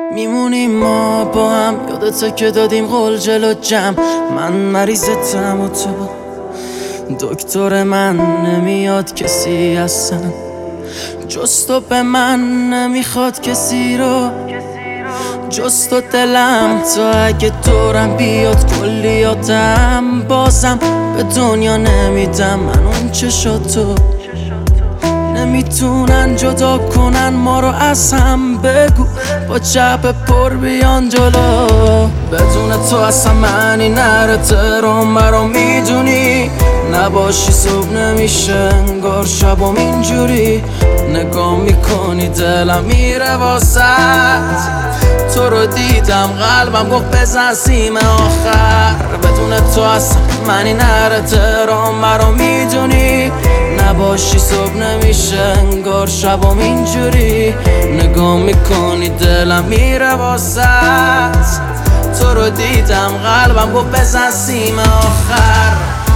میمونیم ما با هم، یادته که دادیم قول جلو جمع. من مریضتم و تو دکتر من، نمیاد کسی اصلا جز تو به من، نمیخواد کسی رو جز تو دلم. تا اگه دورم بیاد کلیاتم، بازم به دنیا نمیدم من اون چشاتو. نمیتونن جدا کنن ما رو از هم، بگو با جبه پر بیان جلو. بدون تو اصلا معنی نره ترام مرا میدونی، نباشی صبح نمیشه انگار شبام اینجوری. نگاه میکنی دلم میره واسط، تو رو دیدم قلبم گفت بزن سیم آخر. بدون تو اصلا معنی نره ترام مرا میدونی، نباشی صبح نمیشه انگار شبام اینجوری. نگاه میکنی دلم میره واسط، تو رو دیدم قلبم گفت بزن سیم آخر.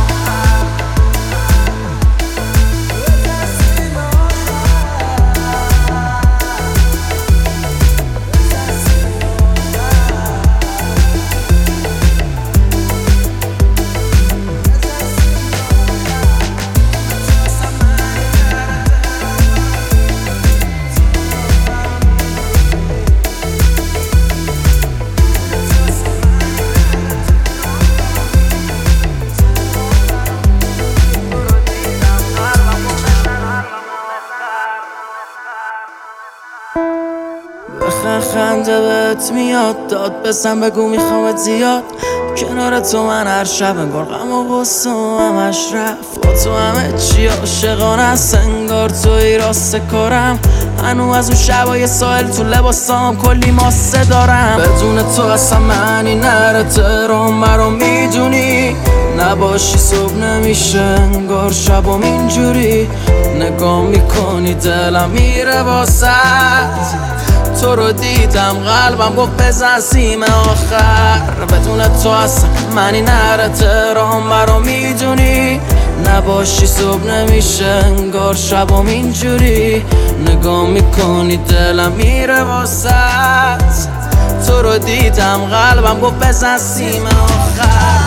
خنده بهت میاد، داد بزن بگو میخوامت زیاد. کنار تو من هر شب انگار غم و غصه همش رفت. با تو همه چی عاشقانه است انگار توی راست کارم. هنو از اون شبای ساحل تو لباسام کلی ماسه دارم. بدون تو اصلا معنی نره ترام مرا میدونی، نباشی صبح نمیشه انگار شبام اینجوری. نگاه میکنی دلم میره واسط، تو رو دیدم قلبم گفت بزن سیم آخر. بدون تو اصلا معنی نره ترام مرا میدونی، نباشی صبح نمیشه انگار شبام اینجوری. نگاه میکنی دلم میره واسط، تو رو دیدم قلبم گفت بزن سیم آخر.